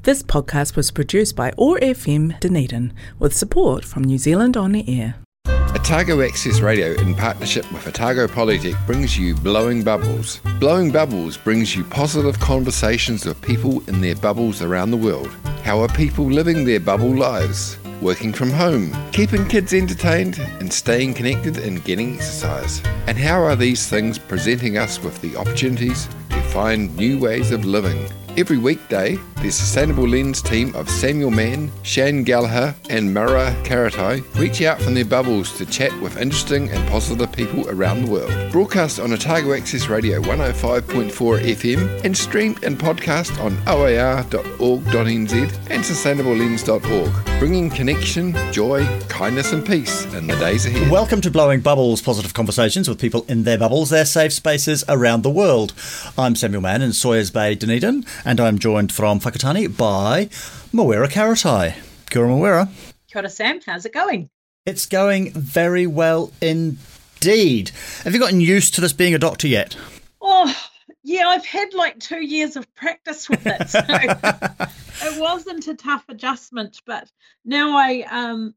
This podcast was produced by OAR FM Dunedin with support from New Zealand On Air. Otago Access Radio, in partnership with Otago Polytech, brings you Blowing Bubbles. Blowing Bubbles brings you positive conversations with people in their bubbles around the world. How are people living their bubble lives? Working from home, keeping kids entertained, and staying connected and getting exercise. And how are these things presenting us with the opportunities to find new ways of living? Every weekday, the Sustainable Lens team of Samuel Mann, Shan Gallagher and Mara Karatai reach out from their bubbles to chat with interesting and positive people around the world. Broadcast on Otago Access Radio 105.4 FM and streamed and podcast on oar.org.nz and sustainablelens.org, bringing connection, joy, kindness and peace in the days ahead. Welcome to Blowing Bubbles, positive conversations with people in their bubbles, their safe spaces around the world. I'm Samuel Mann in Sawyers Bay, Dunedin, and I'm joined from Whakatane by Mawera Karatai. Kia ora, Mawera. Kia ora, Sam. How's it going? It's going very well indeed. Have you gotten used to this being a doctor yet? Oh, yeah, I've had like 2 years of practice with it, so it wasn't a tough adjustment. But now I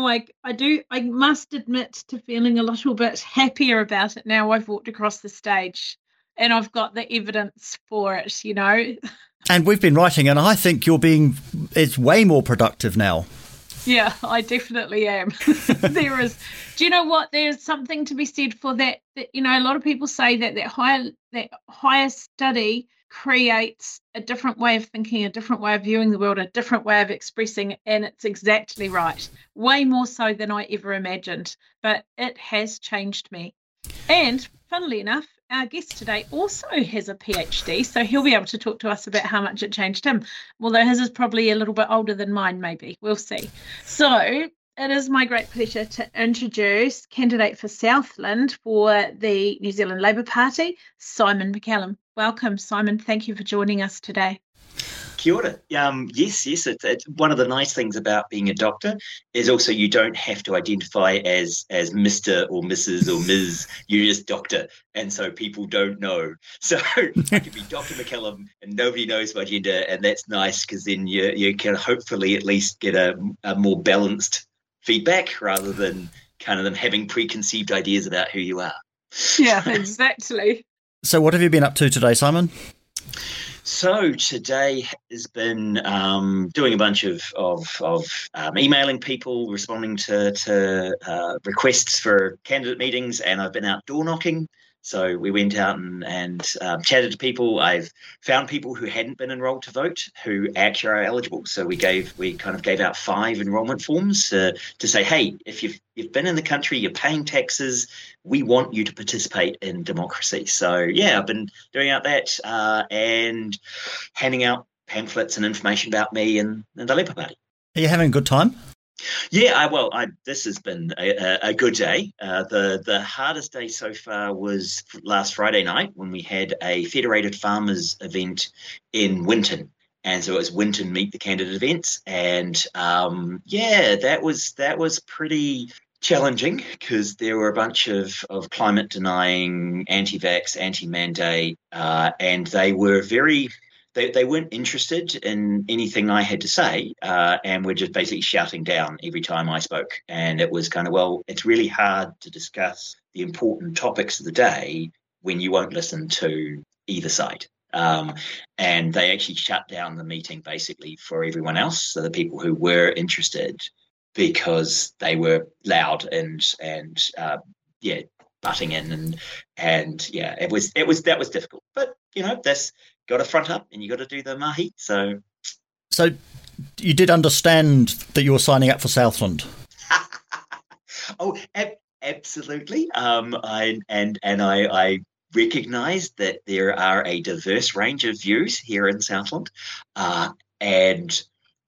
must admit to feeling a little bit happier about it now. I've walked across the stage and I've got the evidence for it, you know. And we've been writing, and I think it's way more productive now. Yeah, I definitely am. There is. Do you know what? There's something to be said for that. You know, a lot of people say that higher study creates a different way of thinking, a different way of viewing the world, a different way of expressing, and it's exactly right. Way more so than I ever imagined. But it has changed me. And funnily enough, our guest today also has a PhD, so he'll be able to talk to us about how much it changed him, although his is probably a little bit older than mine, maybe. We'll see. So it is my great pleasure to introduce candidate for Southland for the New Zealand Labour Party, Simon McCallum. Welcome, Simon. Thank you for joining us today. Kia ora. Yes, it's one of the nice things about being a doctor is also you don't have to identify as Mr. or Mrs. or Ms. You're just doctor, and so people don't know. So I could be Dr. McCallum and nobody knows my gender, and that's nice because then you can hopefully at least get a more balanced feedback rather than kind of them having preconceived ideas about who you are. Yeah, exactly. So what have you been up to today, Simon? So today has been doing a bunch of emailing people, responding to requests for candidate meetings, and I've been out door knocking. So we went out and chatted to people. I've found people who hadn't been enrolled to vote who actually are eligible. So we kind of gave out 5 enrolment forms to say, hey, if you've been in the country, you're paying taxes, we want you to participate in democracy. So yeah, I've been doing out that and handing out pamphlets and information about me and the Labour Party. Are you having a good time? Yeah, this has been a good day. The hardest day so far was last Friday night when we had a Federated Farmers event in Winton. And so it was Winton Meet the Candidate events. And that was pretty challenging because there were a bunch of climate denying, anti-vax, anti-mandate, and they were They weren't interested in anything I had to say and were just basically shouting down every time I spoke. And it was kind of, it's really hard to discuss the important topics of the day when you won't listen to either side. And they actually shut down the meeting basically for everyone else, so the people who were interested, because they were loud and butting in and that was difficult. But that's got to front up and you got to do the mahi. So you did understand that you were signing up for Southland? Oh, absolutely. I recognise that there are a diverse range of views here in Southland, and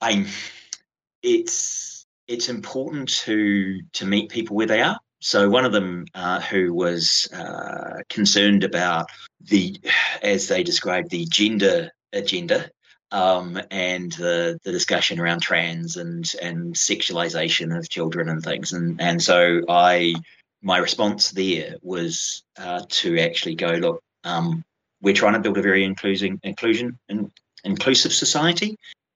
it's important to meet people where they are. So one of them who was concerned about as they described, the gender agenda and the discussion around trans and sexualization of children and things. And so my response there was to actually go, look, we're trying to build a very inclusive society.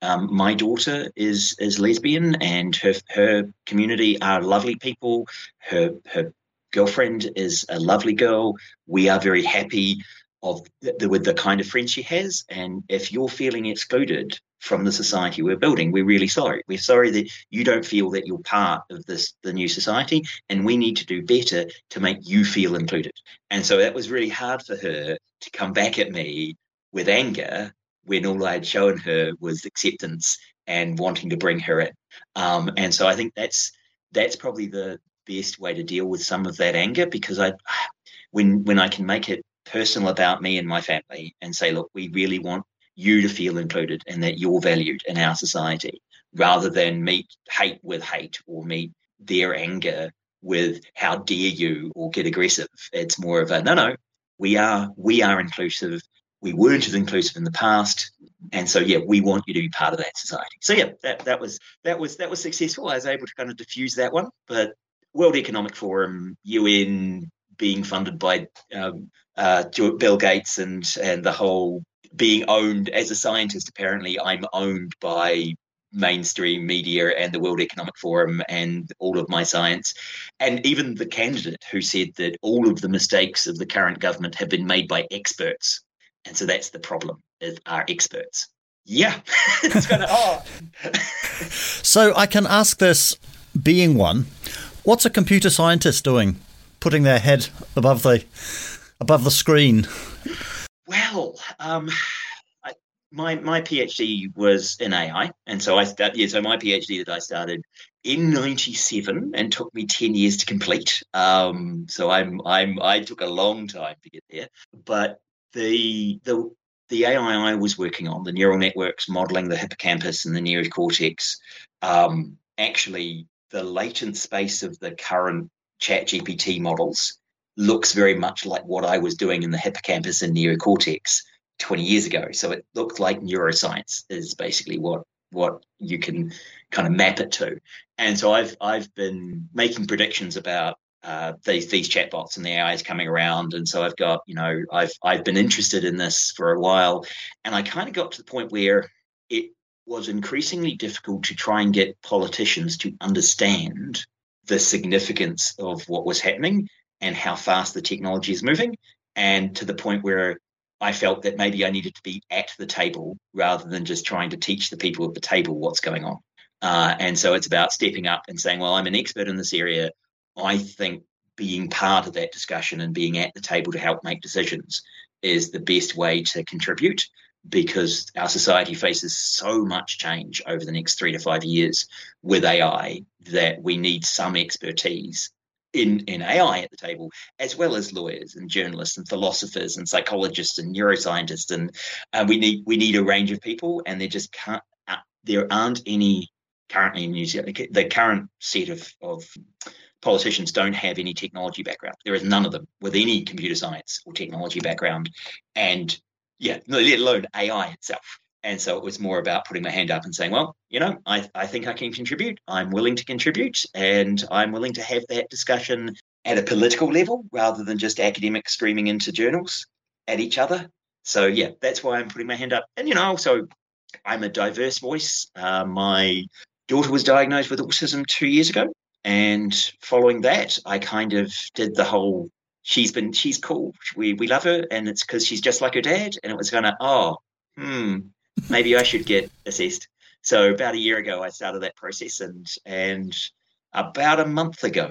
My daughter is lesbian, and her community are lovely people. Her girlfriend is a lovely girl. We are very happy with the kind of friends she has. And if you're feeling excluded from the society we're building, we're really sorry. We're sorry that you don't feel that you're part of the new society, and we need to do better to make you feel included. And so that was really hard for her to come back at me with anger when all I had shown her was acceptance and wanting to bring her in. And so I think that's probably the best way to deal with some of that anger, because when I can make it personal about me and my family and say, look, we really want you to feel included and that you're valued in our society, rather than meet hate with hate or meet their anger with how dare you or get aggressive. It's more of a no, we are inclusive. We weren't as inclusive in the past, and so we want you to be part of that society. So that was successful. I was able to kind of diffuse that one. But World Economic Forum, UN, being funded by Bill Gates, and the whole being owned as a scientist. Apparently, I'm owned by mainstream media and the World Economic Forum and all of my science, and even the candidate who said that all of the mistakes of the current government have been made by experts. And so that's the problem, is our experts. Yeah, it's kind of hard. So I can ask this, being one, what's a computer scientist doing, putting their head above the screen? Well, my PhD was in AI, and so my PhD that I started in '97 and took me 10 years to complete. So I took a long time to get there, but the AI I was working on, the neural networks modeling the hippocampus and the neocortex, actually the latent space of the current ChatGPT models looks very much like what I was doing in the hippocampus and neocortex 20 years ago. So it looked like neuroscience is basically what you can kind of map it to. And so I've been making predictions about these chatbots and the AI is coming around. And so I've got, I've been interested in this for a while, and I kind of got to the point where it was increasingly difficult to try and get politicians to understand the significance of what was happening and how fast the technology is moving, and to the point where I felt that maybe I needed to be at the table rather than just trying to teach the people at the table what's going on. And so it's about stepping up and saying, well, I'm an expert in this area. I think being part of that discussion and being at the table to help make decisions is the best way to contribute, because our society faces so much change over the next 3 to 5 years with AI that we need some expertise in AI at the table, as well as lawyers and journalists and philosophers and psychologists and neuroscientists, and we need a range of people, and there aren't any currently in New Zealand. The current set of politicians don't have any technology background. There is none of them with any computer science or technology background, and let alone AI itself. And so it was more about putting my hand up and saying, well, I think I can contribute. I'm willing to contribute, and I'm willing to have that discussion at a political level rather than just academics screaming into journals at each other. So, that's why I'm putting my hand up. And, also I'm a diverse voice. My daughter was diagnosed with autism 2 years ago. And following that, I kind of did the whole, she's cool. We love her, and it's because she's just like her dad. And it was kind of, maybe I should get assessed. So about a year ago, I started that process, and about a month ago,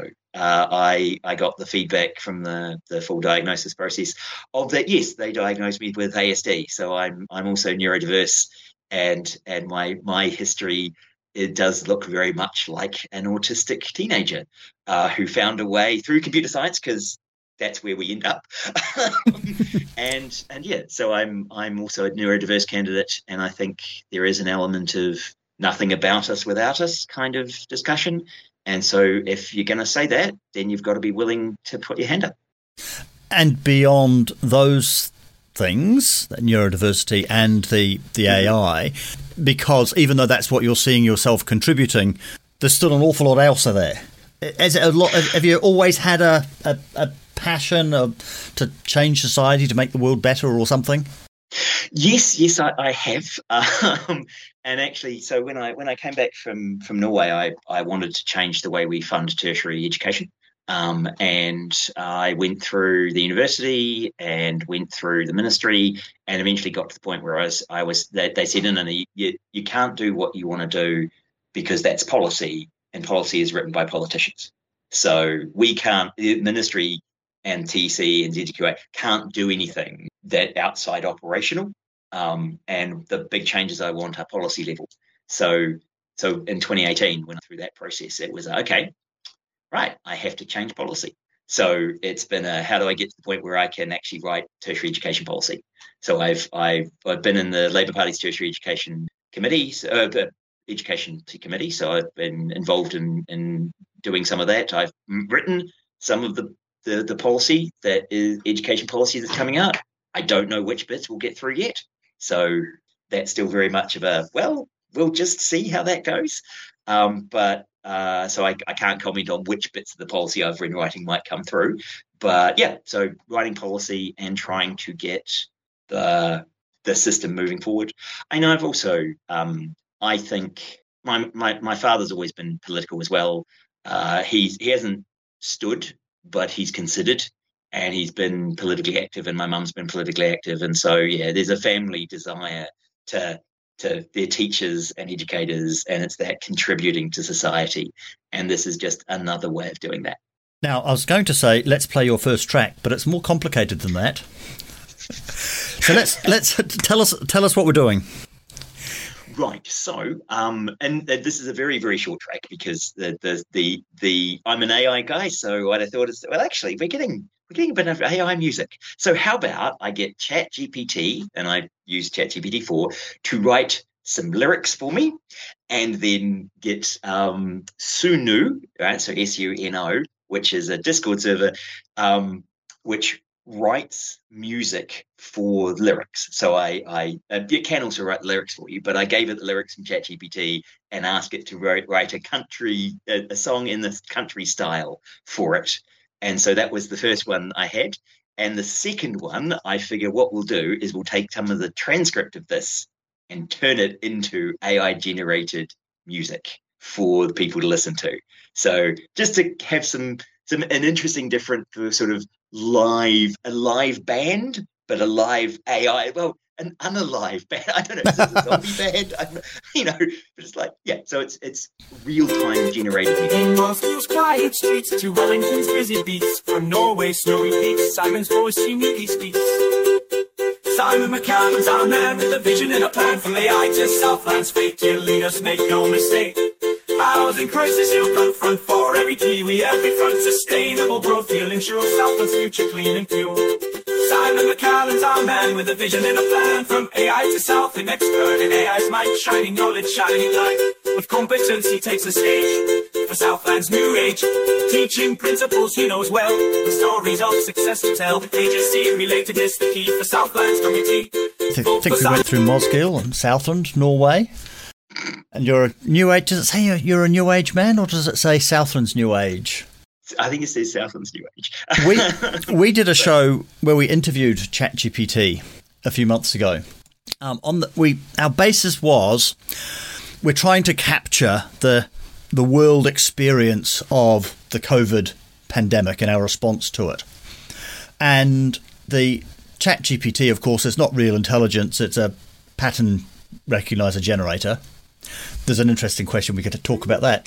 I got the feedback from the full diagnosis process of that. Yes, they diagnosed me with ASD. So I'm also neurodiverse, and my history, it does look very much like an autistic teenager who found a way through computer science, because that's where we end up. So I'm also a neurodiverse candidate, and I think there is an element of nothing about us without us kind of discussion. And so if you're going to say that, then you've got to be willing to put your hand up. And beyond those things, neurodiversity and the AI, because even though that's what you're seeing yourself contributing, there's still an awful lot else there. Is it a lot? Have you always had a passion to change society, to make the world better or something? Yes, I have. And actually, so when I came back from Norway, I wanted to change the way we fund tertiary education. And I went through the university and went through the ministry, and eventually got to the point where they said, no, you can't do what you want to do because that's policy, and policy is written by politicians. So we can't, the ministry and TC and ZQA can't do anything that outside operational. And the big changes I want are policy level. So in 2018, when I through that process, it was okay, right, I have to change policy. So it's been how do I get to the point where I can actually write tertiary education policy? So I've been in the Labour Party's tertiary education committee, education committee. So I've been involved in doing some of that. I've written some of the policy that is education policy that's coming out. I don't know which bits we'll get through yet. So that's still very much of a, well, we'll just see how that goes. But so I can't comment on which bits of the policy I've been writing might come through. But yeah, so writing policy and trying to get the system moving forward. I know I've also, I think my father's always been political as well. He hasn't stood, but he's considered, and he's been politically active, and my mum's been politically active. And so, yeah, there's a family desire to their teachers and educators, and it's that contributing to society. And this is just another way of doing that. Now, I was going to say, let's play your first track, but it's more complicated than that. So let's tell us what we're doing. Right. So, and this is a very, very short track because the I'm an AI guy. So what I thought is, well, actually, we're getting a bit of AI music. So how about I get ChatGPT, and I use ChatGPT 4 to write some lyrics for me, and then get Suno, right? So SUNO, which is a Discord server, which writes music for lyrics. So it can also write lyrics for you, but I gave it the lyrics from ChatGPT and asked it to write a song in the country style for it. And so that was the first one I had. And the second one, I figure what we'll do is we'll take some of the transcript of this and turn it into AI-generated music for the people to listen to. So just to have an interesting different sort of a live band, but a live AI, well, an unalive band. I don't know, is this a zombie band? But it's like, yeah, so it's real-time generated music. In Moscow's quiet streets to Wellington's busy beats, from Norway's snowy peaks, Simon's voice uniquely speaks. Simon McCallum's our man with a vision and a plan, from AI to Southland's fate. He'll lead us, make no mistake. Housing crisis, he'll front for every Kiwi, every front sustainable growth. He'll ensure Southland's future clean and pure. Simon McCallum's our man with a vision and a plan, from AI to South, an expert in AI's might, shining knowledge, shining light. With competence he takes the stage for Southland's new age, teaching principles he knows well, the stories of success to tell. Agency relatedness the key for Southland's community. I think we went through Mosgiel and Southland, Norway. And you're a new age. Does it say you're a new age man, or does it say Southland's new age? I think it says Southland's new age. we did a show where we interviewed ChatGPT a few months ago. Our basis was we're trying to capture the world experience of the COVID pandemic and our response to it. And the ChatGPT, of course, is not real intelligence. It's a pattern recognizer generator. There's an interesting question. We get to talk about that.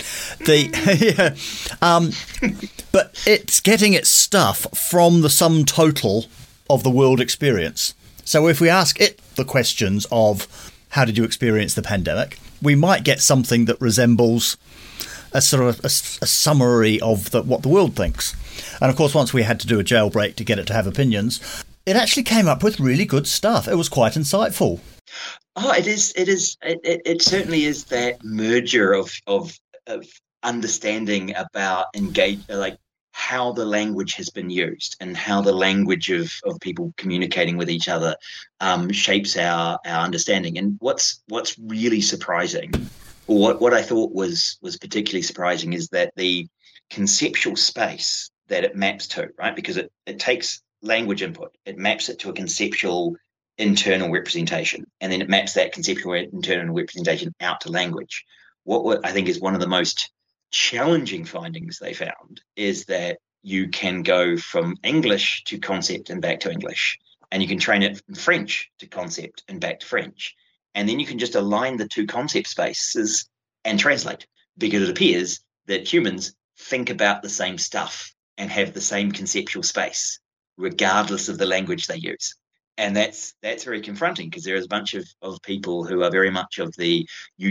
But it's getting its stuff from the sum total of the world experience. So if we ask it the questions of how did you experience the pandemic, we might get something that resembles a sort of a summary of what the world thinks. And of course, once we had to do a jailbreak to get it to have opinions, it actually came up with really good stuff. It was quite insightful. Oh, it is. It certainly is that merger of understanding about how the language has been used and how the language of people communicating with each other shapes our understanding. And what's really surprising, or what I thought was particularly surprising, is that the conceptual space that it maps to, right? Because it takes language input, it maps it to a conceptual internal representation, and then it maps that conceptual internal representation out to language. What I think is one of the most challenging findings they found is that you can go from English to concept and back to English, and you can train it from French to concept and back to French. And then you can just align the two concept spaces and translate, because it appears that humans think about the same stuff and have the same conceptual space, regardless of the language they use. And that's very confronting, because there is a bunch of people who are very much of the, you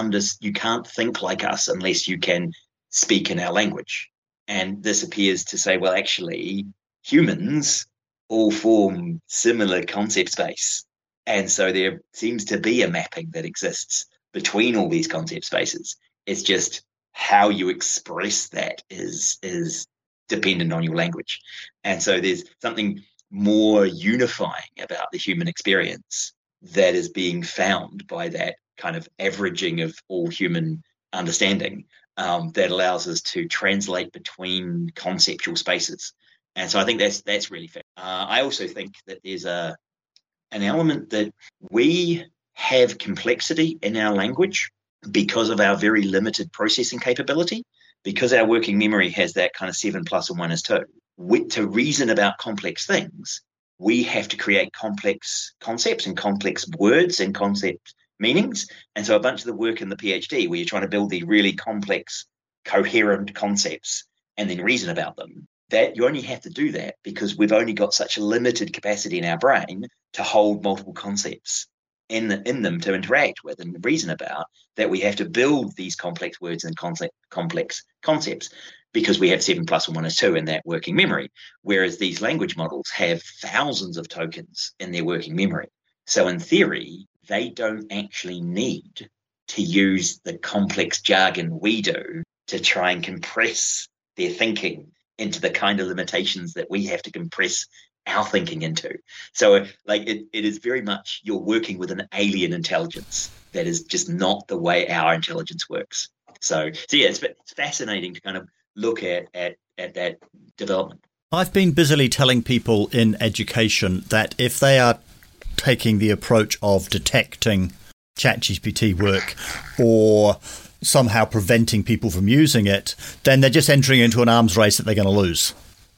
can't think like us unless you can speak in our language. And this appears to say, well, actually, humans all form similar concept space. And so there seems to be a mapping that exists between all these concept spaces. It's just how you express that is dependent on your language. And so there's something more unifying about the human experience that is being found by that kind of averaging of all human understanding that allows us to translate between conceptual spaces. And so I think that's really fair. I also think that there's an element that we have complexity in our language because of our very limited processing capability, because our working memory has that kind of 7 + 1 = 2. To reason about complex things, we have to create complex concepts and complex words and concept meanings. And so a bunch of the work in the PhD, where you're trying to build these really complex, coherent concepts and then reason about them, that you only have to do that because we've only got such a limited capacity in our brain to hold multiple concepts in them to interact with and reason about, that we have to build these complex words and complex concepts because we have 7 + 1 = 2 in that working memory, whereas these language models have thousands of tokens in their working memory. So in theory, they don't actually need to use the complex jargon we do to try and compress their thinking into the kind of limitations that we have to compress our thinking into. So like it is very much, you're working with an alien intelligence that is just not the way our intelligence works. So yeah, it's fascinating to kind of look at that development. I've been busily telling people in education that if they are taking the approach of detecting ChatGPT work or somehow preventing people from using it, then they're just entering into an arms race that they're going to lose.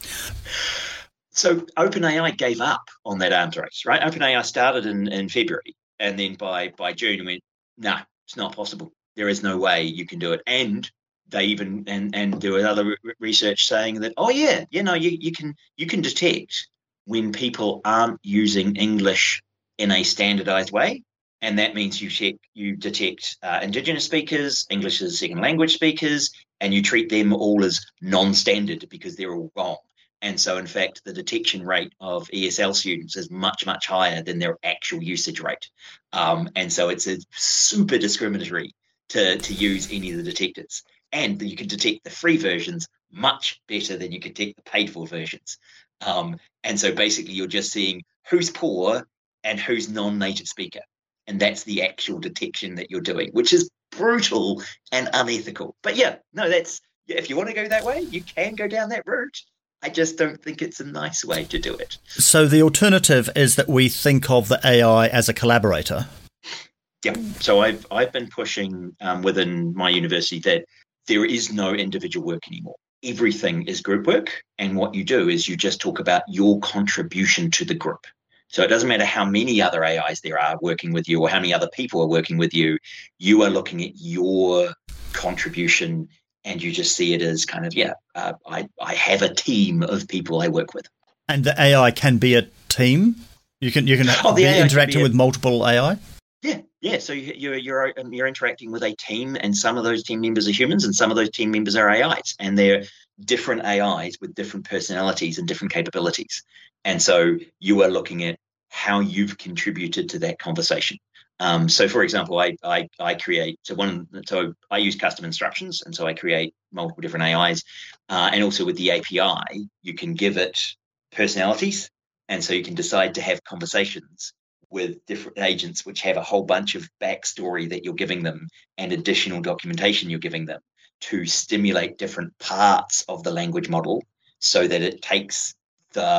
So OpenAI gave up on that arms race, right? OpenAI started in February, and then by June went, no, it's not possible. There is no way you can do it. And they even and do another research saying that, you can detect when people aren't using English in a standardized way. And that means you detect Indigenous speakers, English as a second language speakers, and you treat them all as non-standard because they're all wrong. And so, in fact, the detection rate of ESL students is much, much higher than their actual usage rate. And so it's super discriminatory to use any of the detectors. And you can detect the free versions much better than you can detect the paid-for versions. And so basically you're just seeing who's poor and who's non-native speaker. And that's the actual detection that you're doing, which is brutal and unethical. But if you want to go that way, you can go down that route. I just don't think it's a nice way to do it. So the alternative is that we think of the AI as a collaborator. Yeah. So I've been pushing within my university that there is no individual work anymore. Everything is group work. And what you do is you just talk about your contribution to the group. So it doesn't matter how many other AIs there are working with you or how many other people are working with you. You are looking at your contribution and you just see it as kind of, I have a team of people I work with. And the AI can be a team? You can be interacting with multiple AI? Yeah. So you're interacting with a team, and some of those team members are humans and some of those team members are AIs. And they're different AIs with different personalities and different capabilities. And so you are looking at how you've contributed to that conversation. So, for example, I create so I use custom instructions, and so I create multiple different AIs, and also with the API, you can give it personalities, and so you can decide to have conversations with different agents which have a whole bunch of backstory that you're giving them and additional documentation you're giving them to stimulate different parts of the language model, so that it takes the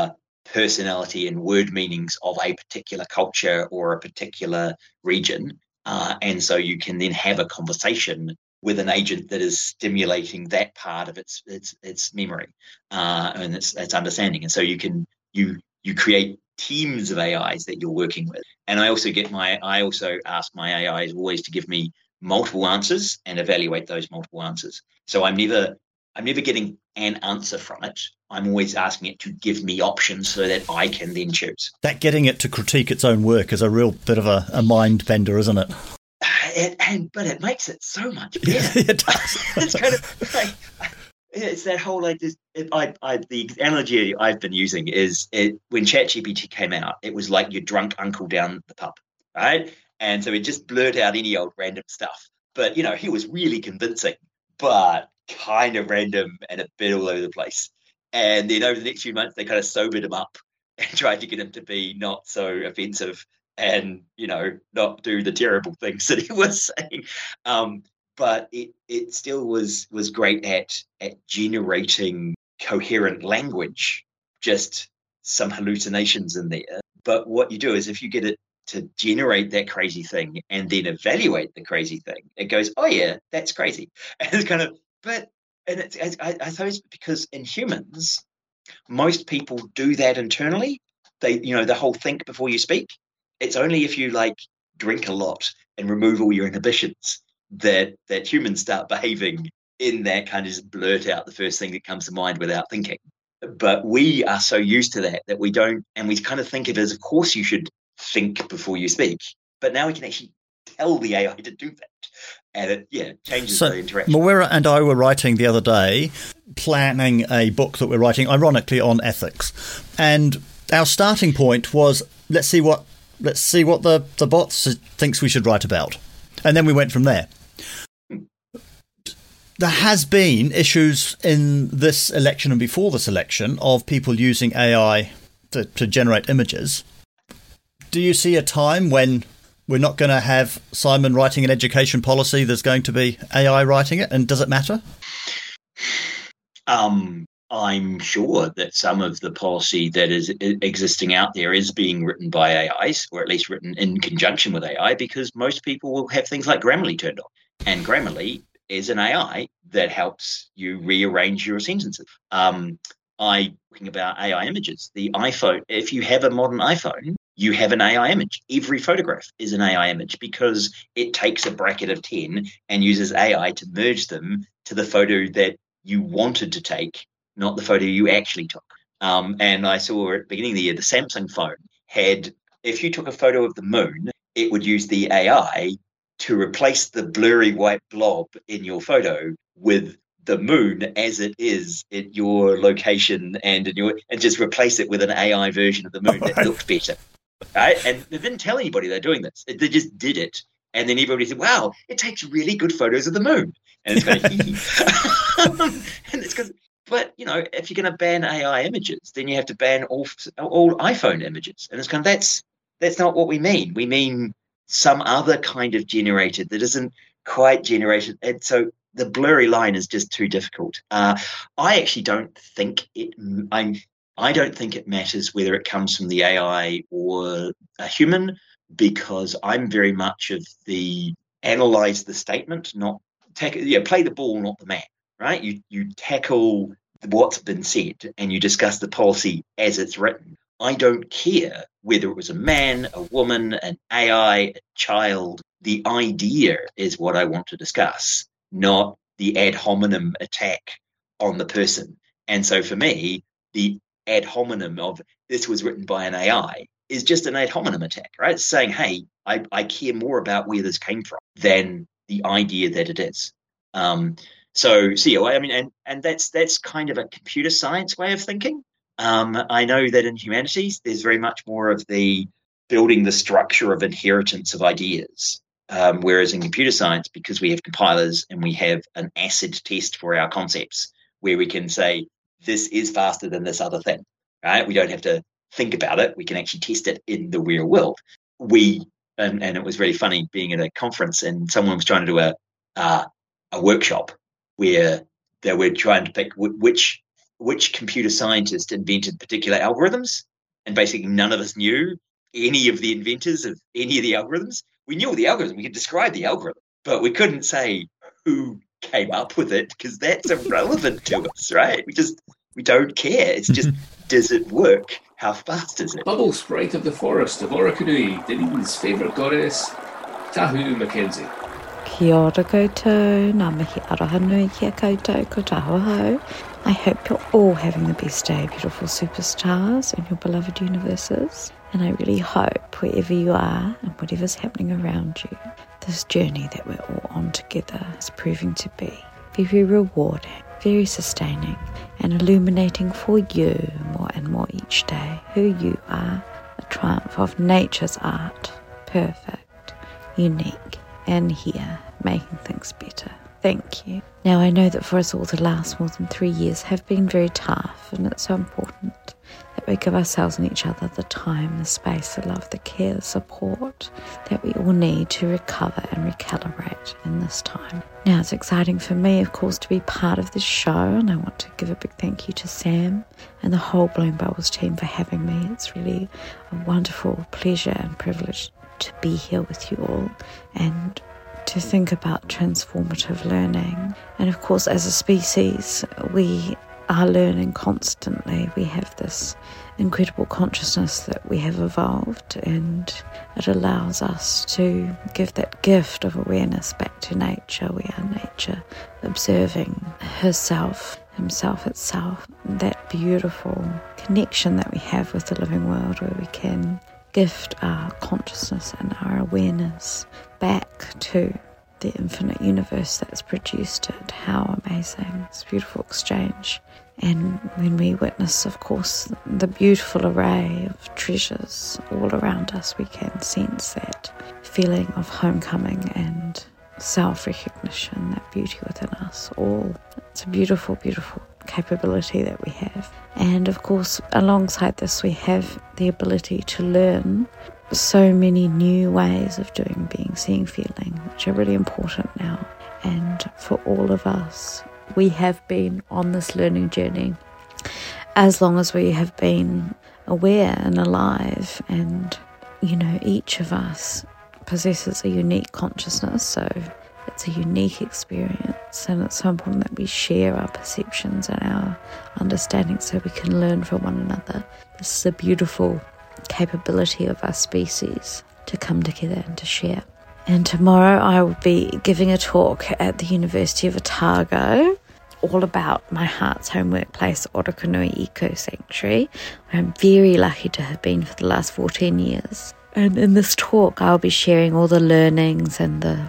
personality and word meanings of a particular culture or a particular region. And so you can then have a conversation with an agent that is stimulating that part of its memory and its understanding. And so you create teams of AIs that you're working with. And I also ask my AIs always to give me multiple answers and evaluate those multiple answers. So I'm never getting an answer from it. I'm always asking it to give me options so that I can then choose. That getting it to critique its own work is a real bit of a mind bender, isn't it? But it makes it so much better. Yeah, it does. It's kind of like, it's that whole like this. The analogy I've been using is when ChatGPT came out, it was like your drunk uncle down the pub, right? And so it just blurred out any old random stuff. But he was really convincing, but kind of random and a bit all over the place. And then over the next few months, they kind of sobered him up and tried to get him to be not so offensive and not do the terrible things that he was saying. But it still was great at generating coherent language, just some hallucinations in there. But what you do is if you get it to generate that crazy thing and then evaluate the crazy thing, it goes, oh yeah, that's crazy. And it's kind of, I suppose because in humans, most people do that internally. They, the whole think before you speak. It's only if you like drink a lot and remove all your inhibitions that humans start behaving in that kind of just blurt out the first thing that comes to mind without thinking. But we are so used to that we don't, and we kind of think of it as, of course, you should think before you speak. But now we can actually tell the AI to do that. And it changes the interaction. Moira and I were writing the other day, planning a book that we're writing, ironically, on ethics. And our starting point was, let's see what the bot thinks we should write about. And then we went from there. There has been issues in this election and before this election of people using AI to generate images. Do you see a time when we're not going to have Simon writing an education policy, there's going to be AI writing it, and does it matter? I'm sure that some of the policy that is existing out there is being written by AIs, or at least written in conjunction with AI, because most people will have things like Grammarly turned on. And Grammarly is an AI that helps you rearrange your sentences. I'm talking about AI images. The iPhone, if you have a modern iPhone, you have an AI image. Every photograph is an AI image because it takes a bracket of 10 and uses AI to merge them to the photo that you wanted to take, not the photo you actually took. And I saw at the beginning of the year, the Samsung phone had, if you took a photo of the moon, it would use the AI to replace the blurry white blob in your photo with the moon as it is at your location and just replace it with an AI version of the moon that looked better. Right? And they didn't tell anybody they're doing this. They just did it. And then everybody said, wow, it takes really good photos of the moon. And it's kind of and it's because, but if you're going to ban AI images, then you have to ban all iPhone images. And it's kind of, that's not what we mean. We mean some other kind of generated that isn't quite generated. And so the blurry line is just too difficult. I actually don't think I don't think it matters whether it comes from the AI or a human, because I'm very much of the analyze the statement, not play the ball, not the man, right? You tackle what's been said and you discuss the policy as it's written. I don't care whether it was a man, a woman, an AI, a child. The idea is what I want to discuss, not the ad hominem attack on the person. And so for me, the ad hominem of this was written by an AI is just an ad hominem attack, right? It's saying, hey, I care more about where this came from than the idea that it is. So I mean, and that's kind of a computer science way of thinking. I know that in humanities, there's very much more of the building the structure of inheritance of ideas. Whereas in computer science, because we have compilers and we have an acid test for our concepts where we can say, this is faster than this other thing, right? We don't have to think about it. We can actually test it in the real world. And it was really funny being at a conference and someone was trying to do a workshop where they were trying to pick which computer scientist invented particular algorithms. And basically none of us knew any of the inventors of any of the algorithms. We knew all the algorithms. We could describe the algorithm, but we couldn't say who came up with it because that's irrelevant to us, right? We don't care. It's just, does it work? How fast is it? Bubble sprite of the forest of Orokonui, Dunedin's favourite goddess, Tahu Mackenzie. Kia ora koutou, ngā mihi aroha nui kia koutou, ko taua hau. I hope you're all having the best day, beautiful superstars in your beloved universes. And I really hope wherever you are and whatever's happening around you, this journey that we're all on together is proving to be very rewarding, very sustaining, and illuminating for you more and more each day who you are, a triumph of nature's art, perfect, unique, and here, making things better. Thank you. Now I know that for us all the last more than 3 years have been very tough, and it's so important that we give ourselves and each other the time, the space, the love, the care, the support that we all need to recover and recalibrate in this time. Now it's exciting for me, of course, to be part of this show, and I want to give a big thank you to Sam and the whole Blowing Bubbles team for having me. It's really a wonderful pleasure and privilege to be here with you all and to think about transformative learning. And of course, as a species, we are learning constantly. We have this incredible consciousness that we have evolved, and it allows us to give that gift of awareness back to nature. We are nature observing herself, himself, itself, that beautiful connection that we have with the living world, where we can gift our consciousness and our awareness back to the infinite universe that's produced it. How amazing. It's a beautiful exchange. And when we witness, of course, the beautiful array of treasures all around us, we can sense that feeling of homecoming and self-recognition, that beauty within us all. It's a beautiful, beautiful capability that we have. And of course, alongside this, we have the ability to learn so many new ways of doing, being, seeing, feeling, which are really important now. And for all of us, we have been on this learning journey as long as we have been aware and alive. And, you know, each of us possesses a unique consciousness, so it's a unique experience, and it's so important that we share our perceptions and our understanding so we can learn from one another. This is a beautiful capability of our species to come together and to share. And tomorrow I will be giving a talk at the University of Otago all about my heart's home workplace, Orokonui Eco Sanctuary, where I'm very lucky to have been for the last 14 years. And in this talk I'll be sharing all the learnings and the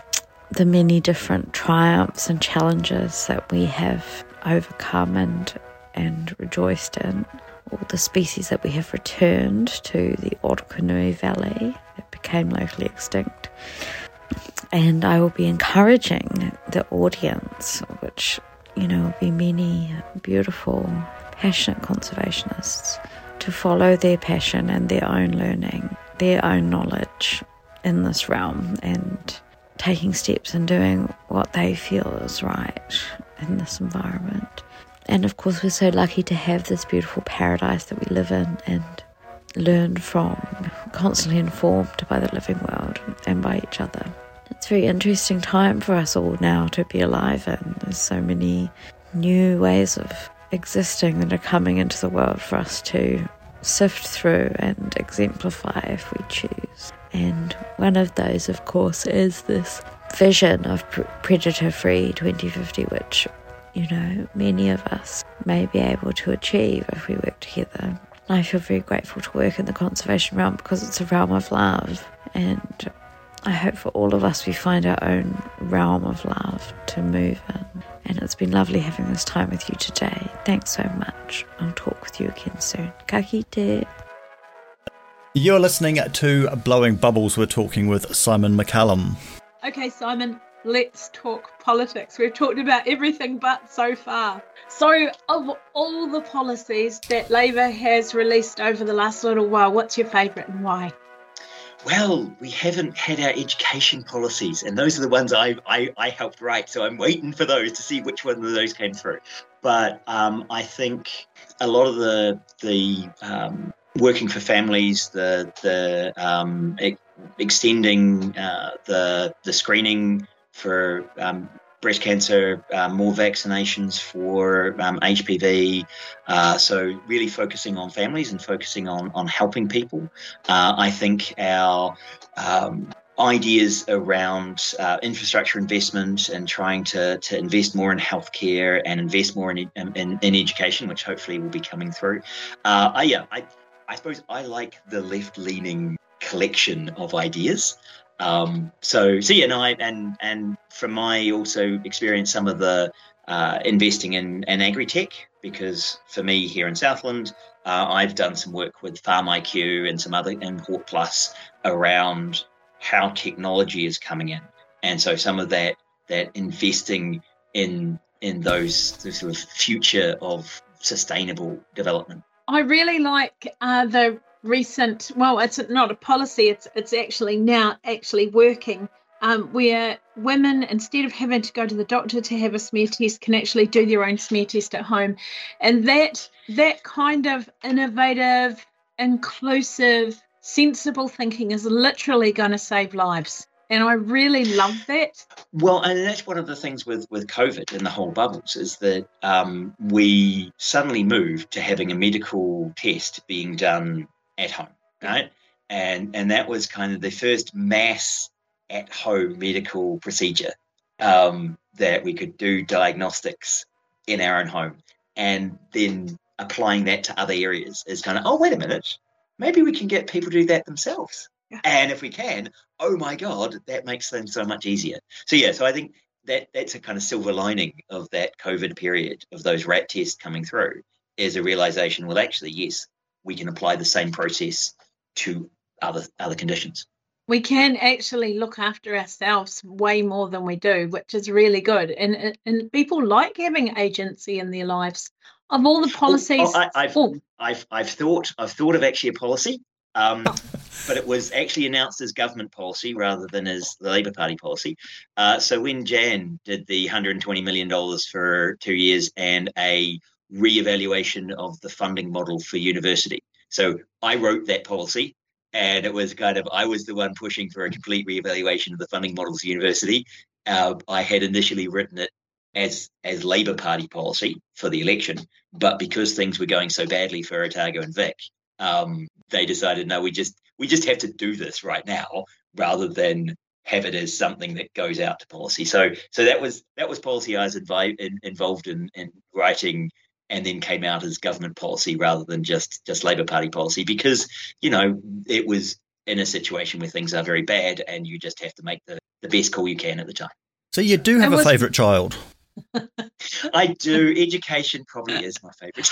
many different triumphs and challenges that we have overcome and rejoiced in, all the species that we have returned to the Orokonui Valley that became locally extinct. And I will be encouraging the audience, which, you know, will be many beautiful, passionate conservationists, to follow their passion and their own learning, their own knowledge in this realm, and taking steps and doing what they feel is right in this environment. And of course, we're so lucky to have this beautiful paradise that we live in and learn from, constantly informed by the living world and by each other. It's a very interesting time for us all now to be alive in. There's so many new ways of existing that are coming into the world for us to sift through and exemplify if we choose. And one of those, of course, is this vision of predator-free 2050, which, you know, many of us may be able to achieve if we work together. I feel very grateful to work in the conservation realm because it's a realm of love, and I hope for all of us we find our own realm of love to move in. And it's been lovely having this time with you today. Thanks so much. I'll talk with you again soon. Ka kite. You're listening to Blowing Bubbles. We're talking with Simon McCallum. Okay, Simon, let's talk politics. We've talked about everything but so far. So, of all the policies that Labour has released over the last little while, what's your favourite and why? Well, we haven't had our education policies, and those are the ones I helped write, so I'm waiting for those to see which one of those came through. But I think a lot of the working for families, extending the screening for breast cancer, more vaccinations for HPV. So really focusing on families and focusing on helping people. I think our ideas around infrastructure investment and trying to invest more in healthcare and invest more in education, which hopefully will be coming through. I suppose I like the left-leaning collection of ideas. And from my also experience, some of the investing in agri-tech, because for me here in Southland, I've done some work with Farm IQ and some other Import Plus around how technology is coming in, and so some of that investing in those sort of future of sustainable development. I really like the recent, well, it's not a policy, it's actually now actually working, where women, instead of having to go to the doctor to have a smear test, can actually do their own smear test at home. And that kind of innovative, inclusive, sensible thinking is literally going to save lives. And I really love that. Well, and that's one of the things with COVID and the whole bubbles is that we suddenly moved to having a medical test being done at home, right? And that was kind of the first mass at-home medical procedure that we could do diagnostics in our own home. And then applying that to other areas is kind of, oh, wait a minute, maybe we can get people to do that themselves. Yeah. And if we can, oh my God, that makes things so much easier. So I think that's a kind of silver lining of that COVID period, of those rat tests coming through, is a realization, well, actually, yes, we can apply the same process to other conditions. We can actually look after ourselves way more than we do, which is really good. And people like having agency in their lives. Of all the policies, I've thought of actually a policy. But it was actually announced as government policy rather than as the Labour Party policy. So when Jan did the $120 million for 2 years and a re-evaluation of the funding model for university. So I wrote that policy, and it was kind of, I was the one pushing for a complete re-evaluation of the funding models for university. I had initially written it as Labour Party policy for the election, but because things were going so badly for Otago and Vic, they decided, no, we just have to do this right now rather than have it as something that goes out to policy. So that was policy I was involved in writing, and then came out as government policy rather than just Labour Party policy, because, it was in a situation where things are very bad and you just have to make the best call you can at the time. So you do have a favourite child? I do. Education probably is my favourite.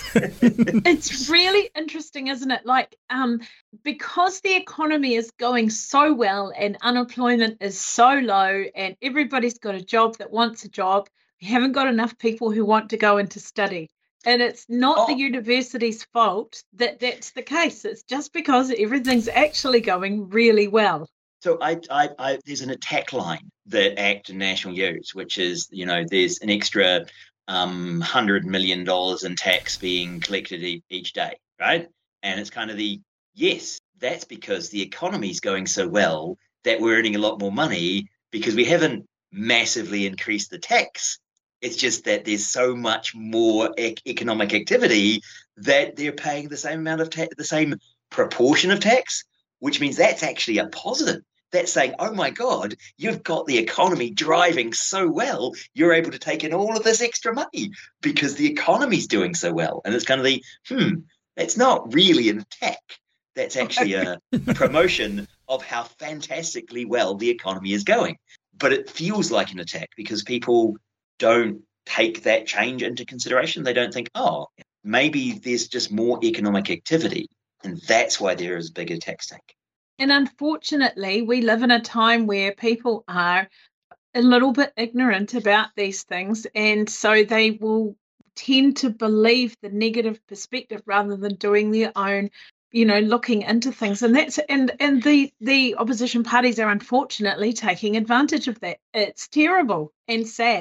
It's really interesting, isn't it? Like, because the economy is going so well and unemployment is so low and everybody's got a job that wants a job, we haven't got enough people who want to go into study. And it's not the university's fault that that's the case. It's just because everything's actually going really well. So there's an attack line that ACT and National use, which is, there's an extra $100 million in tax being collected each day, right? And it's kind of yes, that's because the economy's going so well that we're earning a lot more money because we haven't massively increased the tax. It's just that there's so much more economic activity that they're paying the same amount of the same proportion of tax, which means that's actually a positive. That's saying, oh my God, you've got the economy driving so well, you're able to take in all of this extra money because the economy's doing so well. And it's kind of that's not really an attack. That's actually a promotion of how fantastically well the economy is going. But it feels like an attack because people don't take that change into consideration. They don't think, maybe there's just more economic activity, and that's why there is a bigger tax take. And unfortunately, we live in a time where people are a little bit ignorant about these things, and so they will tend to believe the negative perspective rather than doing their own, looking into things. And that's and the opposition parties are unfortunately taking advantage of that. It's terrible and sad.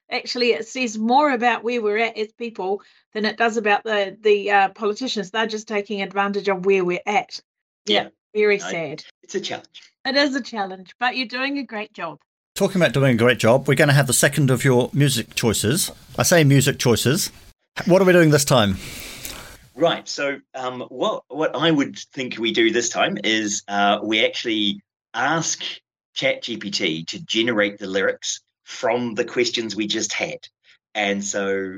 Actually, it says more about where we're at as people than it does about the politicians. They're just taking advantage of where we're at. Yeah. Very sad. It's a challenge. It is a challenge, but you're doing a great job. Talking about doing a great job, we're going to have the second of your music choices. I say music choices. What are we doing this time? Right. So what I would think we do this time is we actually ask ChatGPT to generate the lyrics from the questions we just had. And so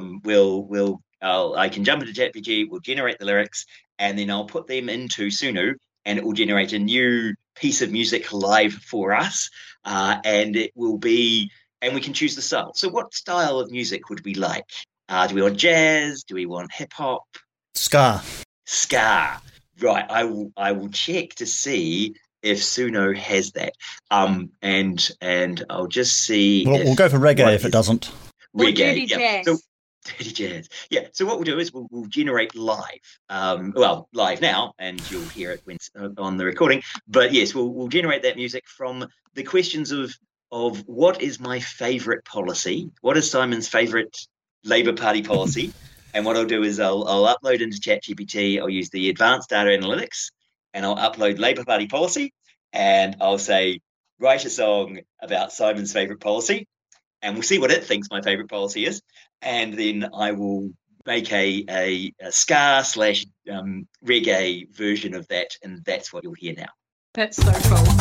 I can jump into ChatGPT, we'll generate the lyrics, and then I'll put them into Sunu, and it will generate a new piece of music live for us. And it will be, and we can choose the style. So what style of music would we like? Do we want jazz? Do we want hip hop? Ska. Right. I will check to see if Suno has that. And I'll just see. We'll go for reggae if it doesn't. Reggae. Dirty jazz. So, dirty jazz. Yeah. So what we'll do is we'll generate live. Live now, and you'll hear it when on the recording. But yes, we'll generate that music from the questions of what is my favourite policy? What is Simon's favourite Labour Party policy? And what I'll do is I'll upload into ChatGPT. I'll use the advanced data analytics, and I'll upload Labour Party policy, and I'll say, write a song about Simon's favourite policy, and we'll see what it thinks my favourite policy is. And then I will make a ska / reggae version of that, and that's what you'll hear now. That's so cool.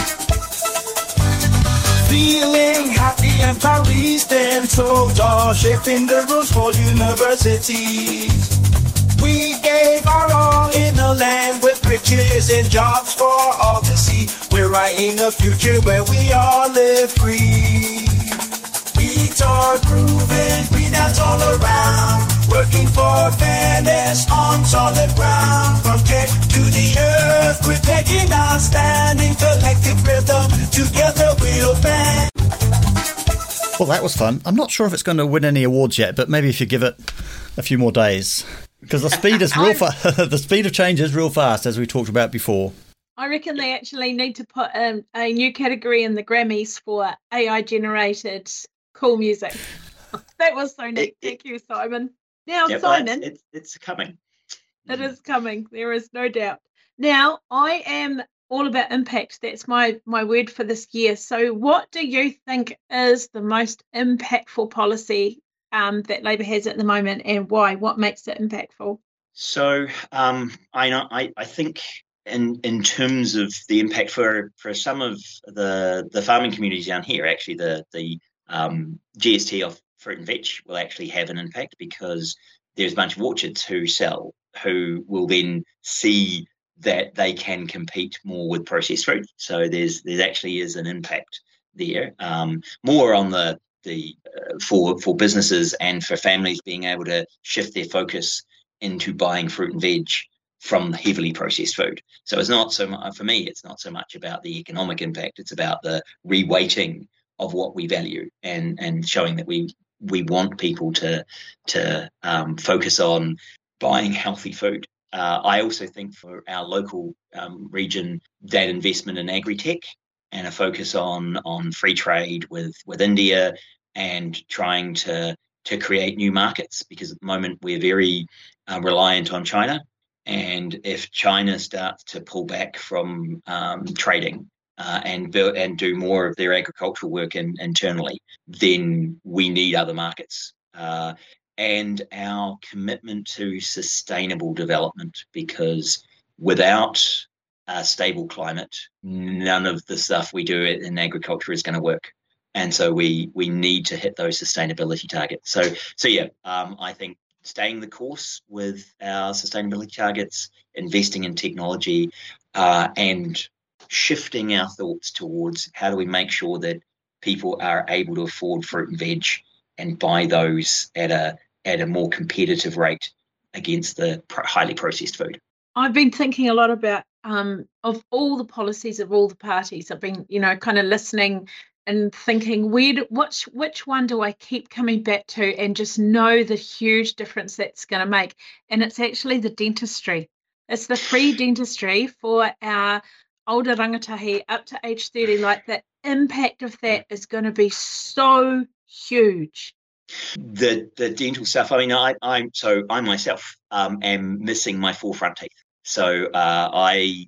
Feeling happy and Paris, then so are shaping the rules for universities. We gave our all in a land with riches and jobs for all to see. We're writing a future where we all live free. Beats are grooving, we dance all around, working for fairness on solid ground. From tech to the earth, we're taking our standing collective rhythm. Together we'll band. Well, that was fun. I'm not sure if it's going to win any awards yet, but maybe if you give it a few more days, because the speed is real the speed of change is real fast, as we talked about before. I reckon they actually need to put a new category in the Grammys for AI-generated cool music. That was so neat. Thank you, Simon. Now, Simon. It's coming. It is coming. There is no doubt. Now, I am all about impact. That's my word for this year. So what do you think is the most impactful policy that Labour has at the moment, and why? What makes it impactful? So I think in terms of the impact for some of the farming communities down here, actually the GST of fruit and veg will actually have an impact, because there's a bunch of orchards who will then see that they can compete more with processed food. So there's actually is an impact there, more on the for businesses and for families being able to shift their focus into buying fruit and veg from heavily processed food. So it's not so much, for me, it's not so much about the economic impact, it's about the reweighting of what we value and showing that we want people to focus on buying healthy food. I also think for our local region, that investment in agri-tech and a focus on free trade with India and trying to create new markets, because at the moment we're very reliant on China. And if China starts to pull back from trading and do more of their agricultural work internally, then we need other markets. And our commitment to sustainable development, because without a stable climate, none of the stuff we do in agriculture is going to work. And so we need to hit those sustainability targets. So yeah, I think staying the course with our sustainability targets, investing in technology, and shifting our thoughts towards how do we make sure that people are able to afford fruit and veg and buy those at a more competitive rate against the highly processed food. I've been thinking a lot about of all the policies of all the parties. I've been, kind of listening and thinking, which one do I keep coming back to and just know the huge difference that's going to make? And it's actually the dentistry. It's the free dentistry for our older rangatahi up to age 30. Like, the impact of that is going to be so huge. The dental stuff. I mean, I myself am missing my 4 front teeth. So I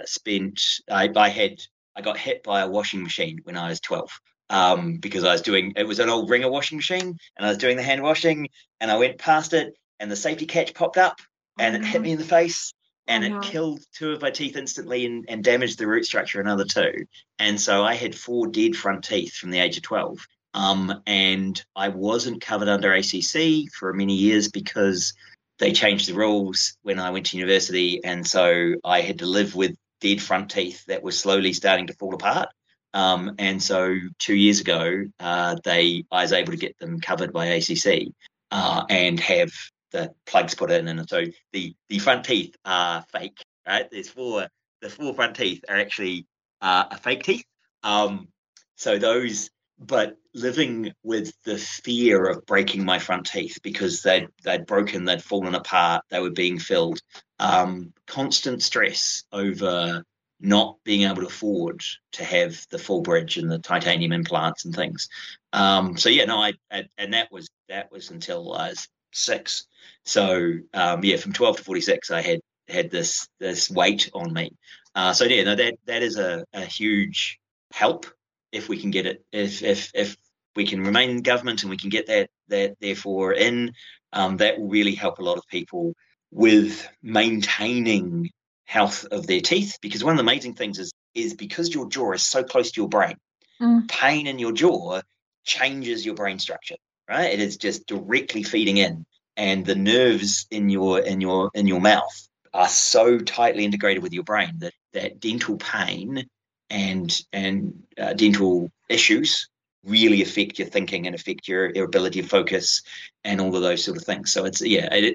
got hit by a washing machine when I was 12. Because it was an old Ringer washing machine, and I was doing the hand washing, and I went past it, and the safety catch popped up, and it hit me in the face, and it killed 2 of my teeth instantly, and damaged the root structure another 2. And so I had 4 dead front teeth from the age of 12. And I wasn't covered under ACC for many years because they changed the rules when I went to university, and so I had to live with dead front teeth that were slowly starting to fall apart. And so 2 years ago, I was able to get them covered by ACC and have the plugs put in. And so the front teeth are fake, right? The 4 front teeth are actually a fake teeth. So those, but living with the fear of breaking my front teeth because they'd broken, they'd fallen apart, they were being filled, constant stress over not being able to afford to have the full bridge and the titanium implants and things. And that was until I was 6. So from 12 to 46, I had this weight on me. That is a huge help if we can get it. If we can remain in government and we can get that therefore in, that will really help a lot of people with maintaining health of their teeth, because one of the amazing things is because your jaw is so close to your brain, pain in your jaw changes your brain structure, right? It is just directly feeding in, and the nerves in your mouth are so tightly integrated with your brain that dental pain and dental issues really affect your thinking and affect your ability to focus and all of those sort of things. So that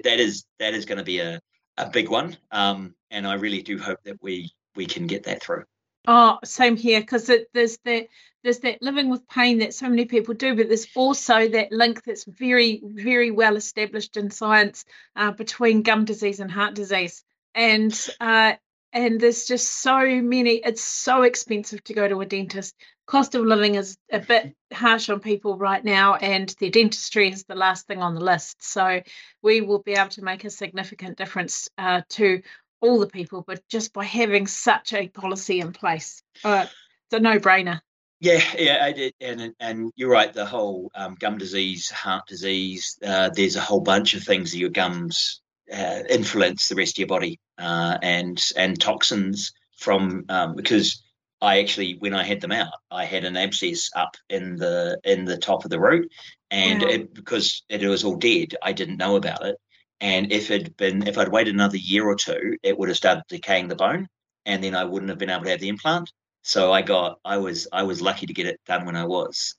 is going to be a big one. And I really do hope that we can get that through. Oh, same here, because there's that living with pain that so many people do, but there's also that link that's very, very well established in science between gum disease and heart disease. And there's just so many. It's so expensive to go to a dentist. Cost of living is a bit harsh on people right now, and their dentistry is the last thing on the list. So we will be able to make a significant difference to all the people, but just by having such a policy in place. It's a no-brainer. Yeah, I did, and you're right. The whole gum disease, heart disease. There's a whole bunch of things that your gums influence the rest of your body, and toxins from because I actually, when I had them out, I had an abscess up in the top of the root, and because it was all dead, I didn't know about it. And if I'd waited another year or 2, it would have started decaying the bone, and then I wouldn't have been able to have the implant. So I was lucky to get it done when I was.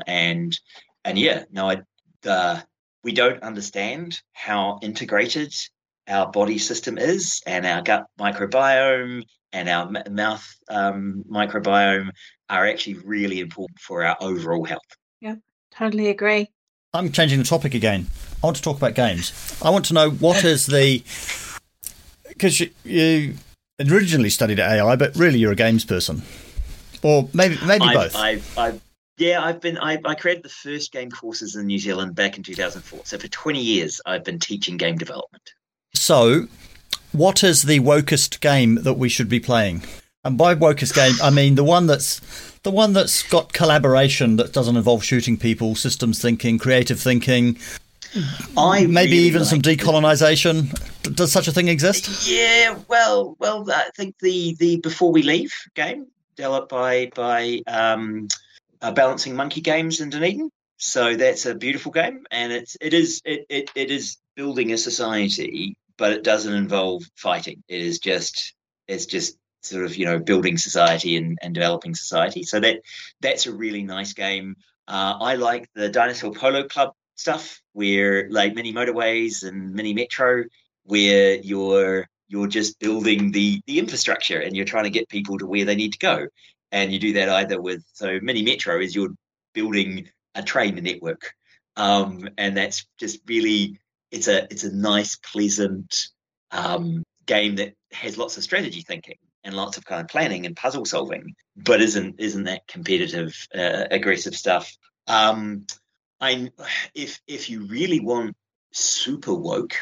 We don't understand how integrated our body system is, and our gut microbiome and our mouth microbiome are actually really important for our overall health. Yeah, totally agree. I'm changing the topic again. I want to talk about games. I want to know what is because you originally studied at AI, but really you're a games person, or maybe both. I created the first game courses in New Zealand back in 2004. So for 20 years, I've been teaching game development. So, what is the wokest game that we should be playing? And by wokest game, I mean the one that's got collaboration, that doesn't involve shooting people, systems thinking, creative thinking, maybe even some decolonization. Does such a thing exist? Yeah, well, I think the Before We Leave game developed by Balancing Monkey Games in Dunedin. So that's a beautiful game, and it is building a society, but it doesn't involve fighting. It's just sort of, building society and developing society. So that's a really nice game. I like the Dinosaur Polo Club stuff, where like mini motorways and mini metro, where you're just building the infrastructure and you're trying to get people to where they need to go. And you do that either so mini metro is you're building a train network. And that's just really, it's a nice, pleasant game that has lots of strategy thinking and lots of kind of planning and puzzle solving, but isn't that competitive, aggressive stuff. if you really want super woke,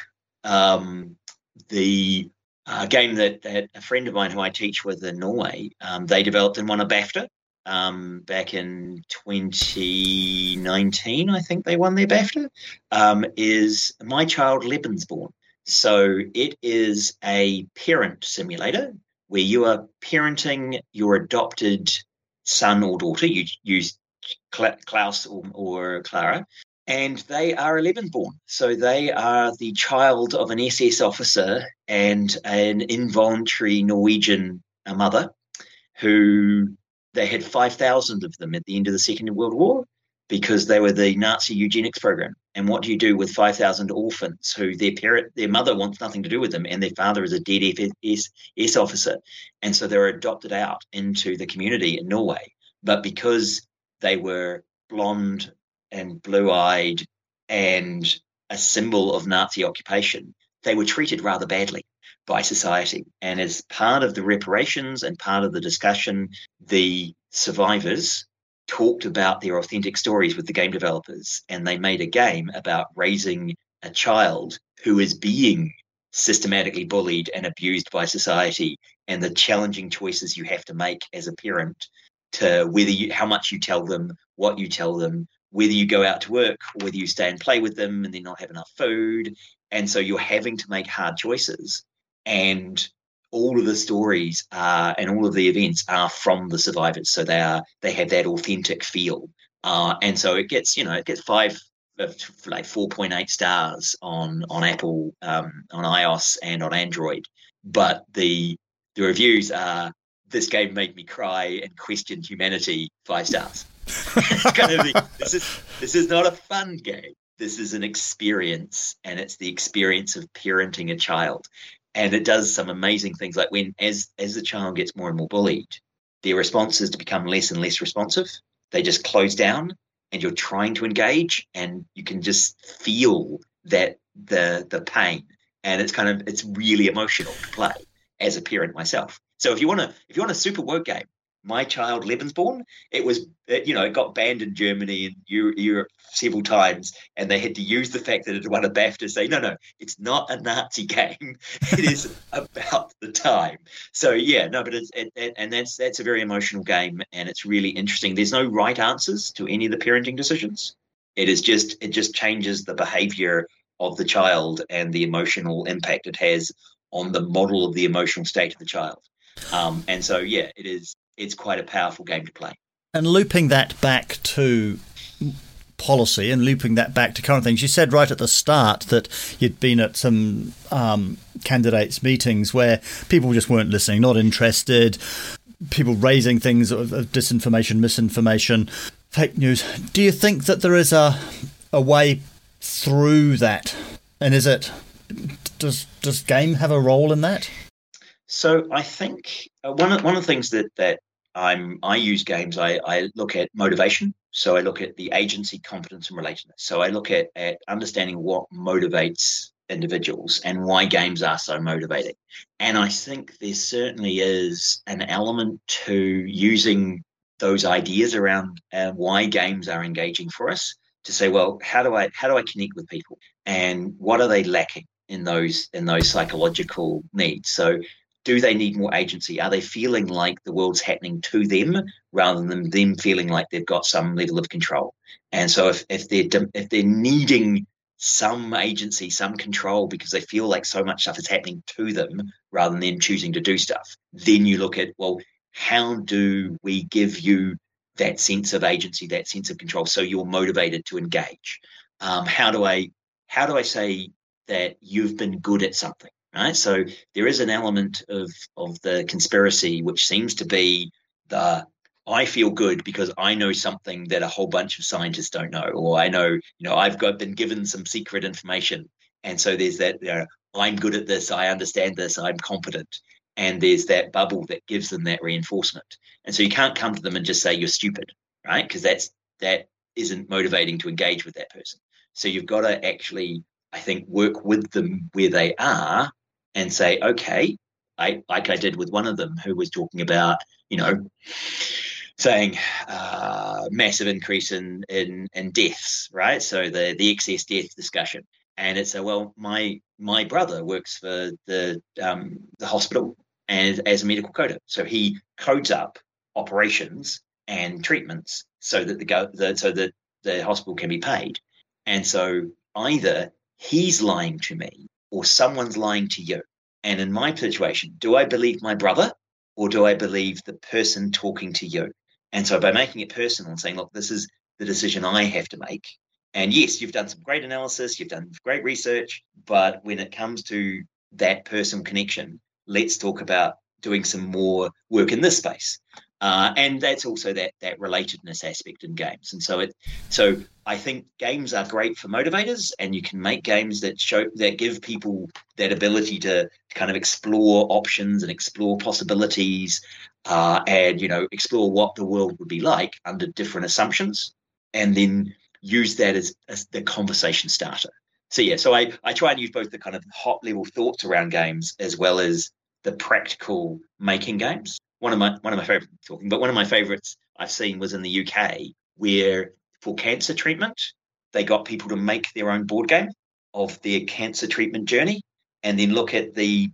the game that a friend of mine who I teach with in Norway, they developed and won a BAFTA back in 2019. I think they won their BAFTA. Is My Child Lebensborn. So it is a parent simulator where you are parenting your adopted son or daughter. You use Klaus or Clara, and they are Lebensborn. So they are the child of an SS officer and an involuntary Norwegian mother who they had 5,000 of them at the end of the Second World War because they were the Nazi eugenics program. And what do you do with 5,000 orphans who their mother wants nothing to do with them and their father is a dead SS officer? And so they were adopted out into the community in Norway. But because they were blonde and blue-eyed and a symbol of Nazi occupation, they were treated rather badly by society. And as part of the reparations and part of the discussion, the survivors talked about their authentic stories with the game developers, and they made a game about raising a child who is being systematically bullied and abused by society, and the challenging choices you have to make as a parent to how much you tell them, what you tell them, whether you go out to work or whether you stay and play with them and then not have enough food. And so you're having to make hard choices. And all of the stories and all of the events are from the survivors. So they have that authentic feel. And so it gets 4.8 stars on Apple, on iOS and on Android. But the reviews are, this game made me cry and question humanity, 5 stars. This is not a fun game. This is an experience, and it's the experience of parenting a child. And it does some amazing things, like as the child gets more and more bullied, their response is to become less and less responsive. They just close down, and you're trying to engage, and you can just feel that the pain, and it's really emotional to play as a parent myself. So if you want a super woke game, My Child Lebensborn, it got banned in Germany and Europe several times, and they had to use the fact that it won a BAFTA to say, no, it's not a Nazi game. It is about the time. So but that's a very emotional game, and it's really interesting. There's no right answers to any of the parenting decisions. It just changes the behavior of the child and the emotional impact it has on the model of the emotional state of the child. And so, it's quite a powerful game to play. And looping that back to policy and looping that back to current things, you said right at the start that you'd been at some candidates' meetings where people just weren't listening, not interested, people raising things of disinformation, misinformation, fake news. Do you think that there is a way through that? And does game have a role in that? So I think one of the things that I use games, I look at motivation. So I look at the agency, competence, and relatedness. So I look at understanding what motivates individuals and why games are so motivating. And I think there certainly is an element to using those ideas around why games are engaging for us to say, well, how do I connect with people, and what are they lacking in those psychological needs? So do they need more agency? Are they feeling like the world's happening to them rather than them feeling like they've got some level of control? And so if they're needing some agency, some control because they feel like so much stuff is happening to them rather than them choosing to do stuff, then you look at, well, how do we give you that sense of agency, that sense of control, so you're motivated to engage? How do I say that you've been good at something? Right. So there is an element of the conspiracy, which seems to be I feel good because I know something that a whole bunch of scientists don't know, or I know, I've been given some secret information. And so there's that, I'm good at this, I understand this, I'm competent. And there's that bubble that gives them that reinforcement. And so you can't come to them and just say you're stupid, right? Because that isn't motivating to engage with that person. So you've got to actually, I think, work with them where they are and say, okay, like I did with one of them who was talking about, saying massive increase in deaths, right? So the excess death discussion, and it's my brother works for the hospital and as a medical coder, so he codes up operations and treatments so that the hospital can be paid, and so either he's lying to me or someone's lying to you. And in my situation, do I believe my brother or do I believe the person talking to you? And so by making it personal and saying, look, this is the decision I have to make. And yes, you've done some great analysis, you've done great research, but when it comes to that personal connection, let's talk about doing some more work in this space. And that's also that relatedness aspect in games. And so I think games are great for motivators, and you can make games that give people that ability to kind of explore options and explore possibilities, and explore what the world would be like under different assumptions, and then use that as the conversation starter. So yeah, so I try and use both the kind of hot level thoughts around games as well as the practical making games. One of my favorites I've seen was in the UK, where for cancer treatment, they got people to make their own board game of their cancer treatment journey, and then look at the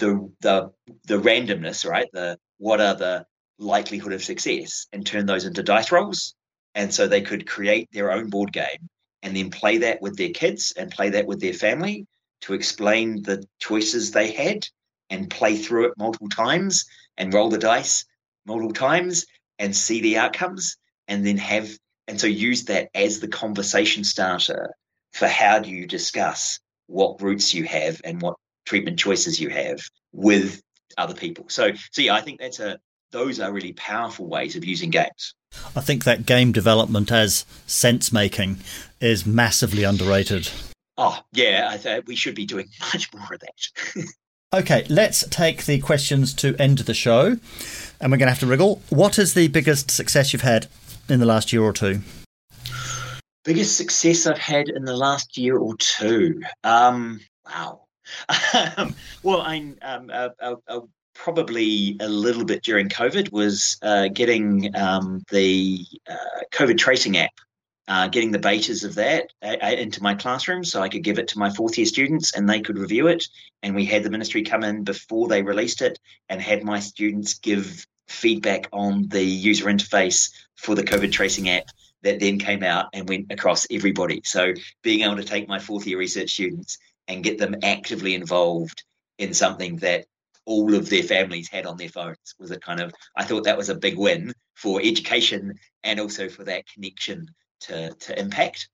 randomness, right? What are the likelihood of success, and turn those into dice rolls. And so they could create their own board game and then play that with their kids and play that with their family to explain the choices they had, and play through it multiple times and roll the dice multiple times and see the outcomes, and so use that as the conversation starter for how do you discuss what routes you have and what treatment choices you have with other people. So yeah, I think those are really powerful ways of using games. I think that game development as sense making is massively underrated. Oh yeah, we should be doing much more of that. Okay, let's take the questions to end the show, and we're going to have to wriggle. What is the biggest success you've had in the last year or two? Biggest success I've had in the last year or two? Wow. Well, I probably a little bit during COVID was getting the COVID tracing app. Getting the betas of that into my classroom so I could give it to my fourth year students and they could review it. And we had the ministry come in before they released it and had my students give feedback on the user interface for the COVID tracing app that then came out and went across everybody. So being able to take my fourth year research students and get them actively involved in something that all of their families had on their phones was I thought that was a big win for education and also for that connection to impact.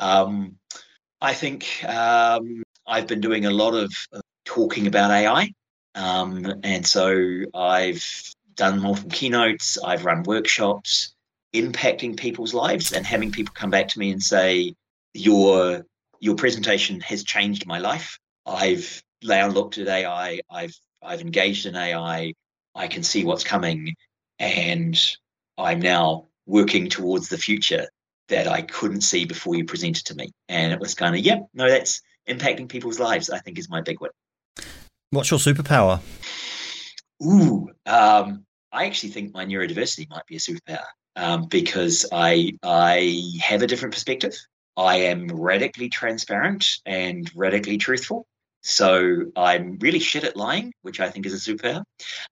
I think I've been doing a lot of talking about AI, and so I've done multiple keynotes, I've run workshops impacting people's lives and having people come back to me and say, your presentation has changed my life. I've now looked at AI, I've engaged in AI, I can see what's coming, and I'm now working towards the future that I couldn't see before you presented to me. And it was kind of, that's impacting people's lives, I think is my big win. What's your superpower? I actually think my neurodiversity might be a superpower because I have a different perspective. I am radically transparent and radically truthful. So I'm really shit at lying, which I think is a superpower.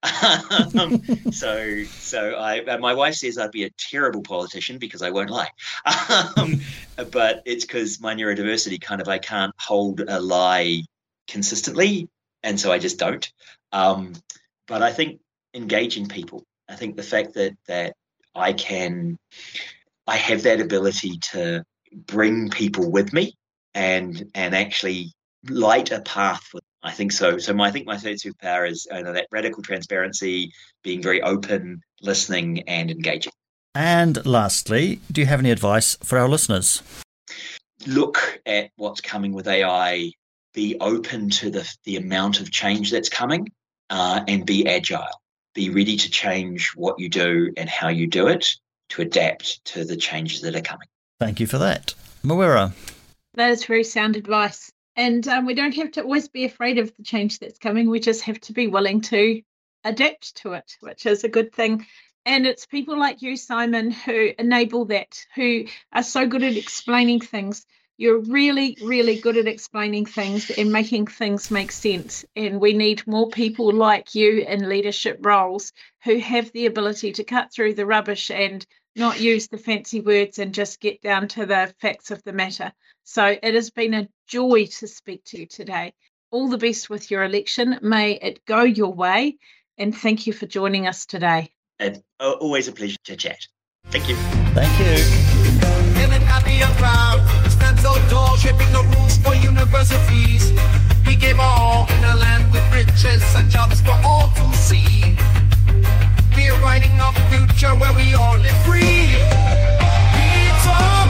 So my wife says I'd be a terrible politician because I won't lie. But it's because my neurodiversity I can't hold a lie consistently, and so I just don't. But I think engaging people, I think the fact that I have that ability to bring people with me and actually light a path for them. I think so. So I think my third superpower is that radical transparency, being very open, listening, and engaging. And lastly, do you have any advice for our listeners? Look at what's coming with AI. Be open to the amount of change that's coming, and be agile. Be ready to change what you do and how you do it to adapt to the changes that are coming. Thank you for that. Mawera. That is very sound advice. And we don't have to always be afraid of the change that's coming. We just have to be willing to adapt to it, which is a good thing. And it's people like you, Simon, who enable that, who are so good at explaining things. You're really, really good at explaining things and making things make sense. And we need more people like you in leadership roles who have the ability to cut through the rubbish and not use the fancy words and just get down to the facts of the matter. So it has been a joy to speak to you today. All the best with your election. May it go your way. And thank you for joining us today. Always a pleasure to chat. Thank you. Thank you. Feeling happy and proud, stand so tall, shaping the rules for universities. We gave all in a land with riches and jobs for all to see. We're writing a future where we all live free. It's all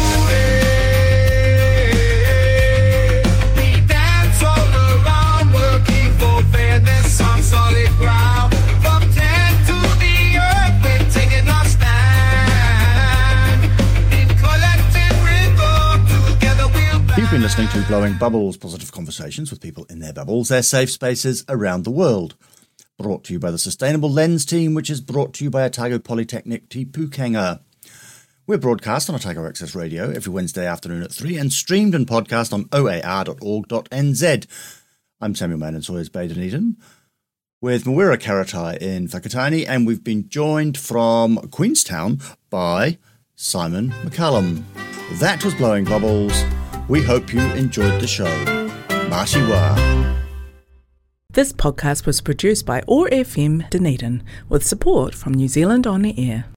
rooted. We dance all around, working for fairness on solid ground. From tent to the earth, we're taking our stand. In collective rhythm, together we'll You've been listening to Blowing Bubbles, positive conversations with people in their bubbles, their safe spaces around the world. Brought to you by the Sustainable Lens team, which is brought to you by Otago Polytechnic Te Pūkenga. We're broadcast on Otago Access Radio every Wednesday afternoon at 3 and streamed and podcast on oar.org.nz. I'm Samuel Mann in Sawyers Bay, Dunedin, with Mawera Karatai in Whakatane, and we've been joined from Queenstown by Simon McCallum. That was Blowing Bubbles. We hope you enjoyed the show. Mā wā. This podcast was produced by OAR FM Dunedin with support from New Zealand On the Air.